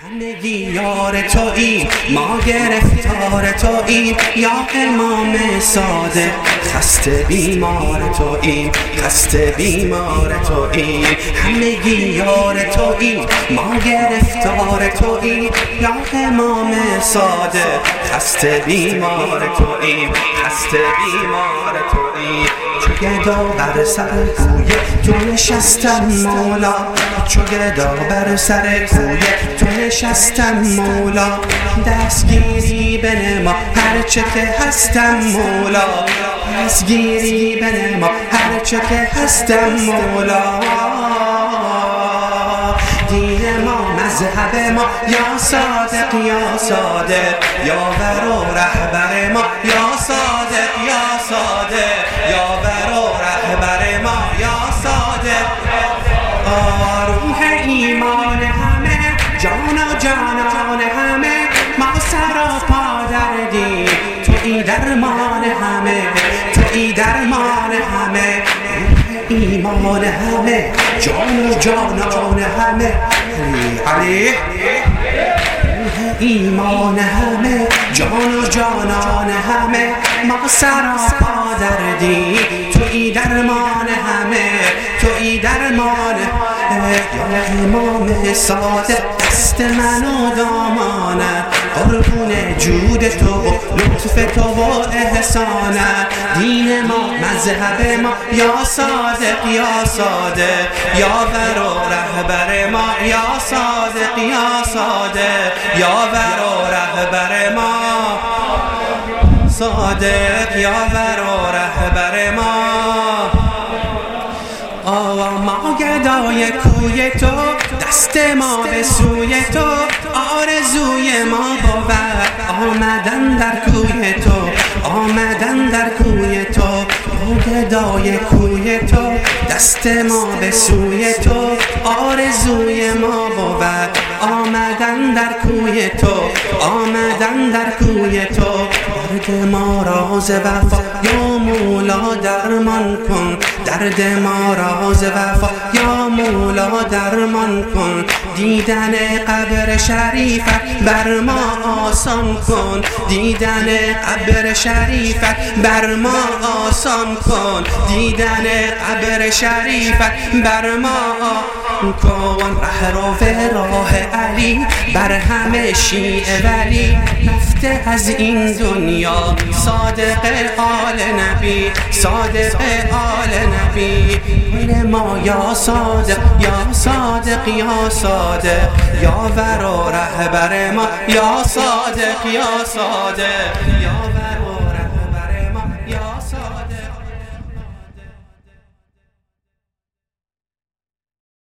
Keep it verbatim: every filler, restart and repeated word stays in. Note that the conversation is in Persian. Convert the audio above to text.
همگی یار تویی، ما گرفتار تویی، یا امام صادق خسته بیمار تویی، خسته بیمار تویی. همگی یار تویی، ما گرفتار تویی، یا امام صادق خسته بیمار تویی، خسته بیمار تویی. چو گدا بر سر کوی تو نشستم مولا، چو گدا بر سر کوی تو نشستم مولا. دستگیری بنما هرچه که هستم مولا، دستگیری بنما هرچه که هستم مولا. دین ما مذهب ما یا صادق یا صادق، یاور و رهبر ما یا صادق یا صادق، یاور و رهبر ما یا صادق. روح ایمان همه، جان و جانان همه، ما سراپا دردی تویی درمان همه، تویی درمان همه. روح ایمان همه، جان و جانان همه، علی روح ایمان همه، جان و جانان همه، ما سراپا دردی تویی درمان همه، تویی درمان همه. یا امام صادق دست من و دامانه، قربون جود تو و لطف تو و احسانه. دین ما مذهب ما یا صادق یا صادق، یاور و رهبر ما یا صادق یا صادق، یاور و رهبر ما صادق، یاور و رهبر ما. آوا ما گدای کوی تو، دست ما به سوی تو، آرزوی ما بود آمدن در کوی تو، آمدن در کوی تو. ما گدای کوی تو، دست ما به سوی تو، آرزوی ما بود آمدن در کوی تو، آمدن در کوی تو. درد ما راز وفا یا مولا درمان کن، درد ما راز وفا یا مولا درمان کن. دیدن قبر شریفت بر ما آسان کن، دیدن قبر شریفت بر ما آسان کن، دیدن قبر شریفت بر ما آسان کن. رهرو راه علی بر همه شیعه ولی، رفته از این دنیا صادق آل نبی، صادق آل نبی. دین ما یا صادق یا صادق یا صادق، یاور و رهبر ما یا صادق یا صادق، یاور